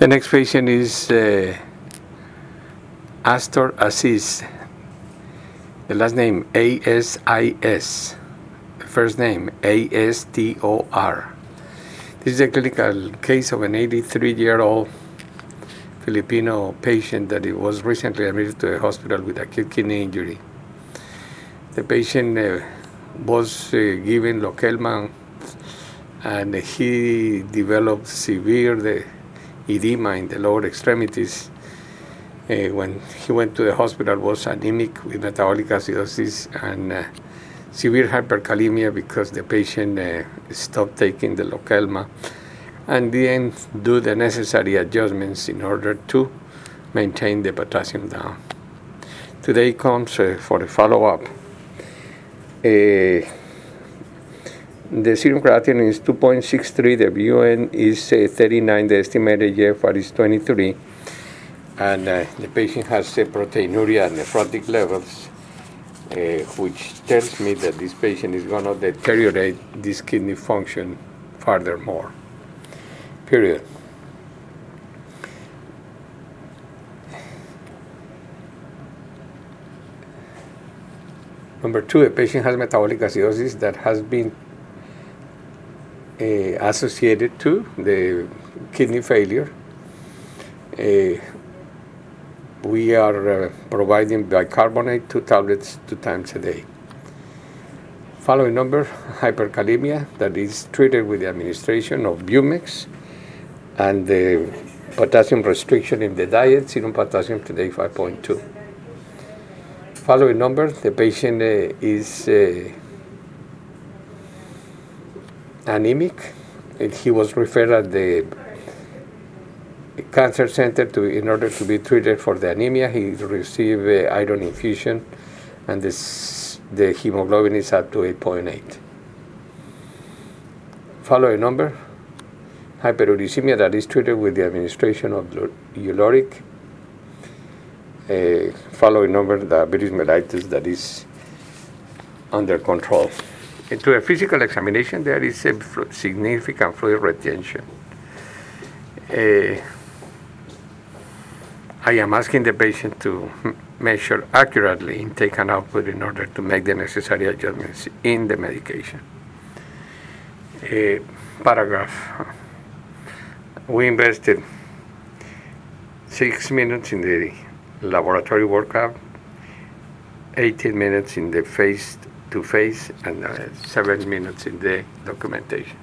The next patient is Astor Aziz. The last name Asis. The first name Astor. This is a clinical case of an 83-year-old Filipino patient that was recently admitted to a hospital with acute kidney injury. The patient was given Lokelma, and he developed severe edema in the lower extremities. When he went to the hospital, was anemic with metabolic acidosis and severe hyperkalemia because the patient stopped taking the Lokelma and didn't do the necessary adjustments in order to maintain the potassium down. Today comes for a follow-up. The serum creatinine is 2.63, the BUN is 39, the estimated GFR is 23, and the patient has proteinuria and nephrotic levels, which tells me that this patient is going to deteriorate this kidney function furthermore. Period. Number 2, a patient has metabolic acidosis that has been associated to the kidney failure. We are providing bicarbonate 2 tablets 2 times a day. Following number, hyperkalemia that is treated with the administration of Bumex and the potassium restriction in the diet, serum potassium today 5.2. Following number, the patient is anemic. He was referred at the cancer center in order to be treated for the anemia. He received iron infusion, and the hemoglobin is up to 8.8. Following number, hyperuricemia that is treated with the administration of Uloric. Following number, diabetes mellitus that is under control. Into a physical examination, there is a significant fluid retention. I am asking the patient to measure accurately intake and output in order to make the necessary adjustments in the medication. Paragraph. We invested 6 minutes in the laboratory workup, 18 minutes in the face-to-face, and 7 minutes in the documentation.